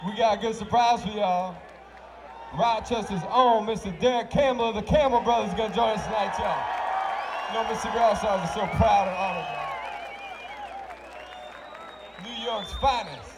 We got a good surprise for y'all. Rochester's own Mr. Derek Campbell of the Campbell Brothers is gonna join us tonight, y'all. You know, Mr. Grasshoppers are so proud and honored, y'all. New York's finest.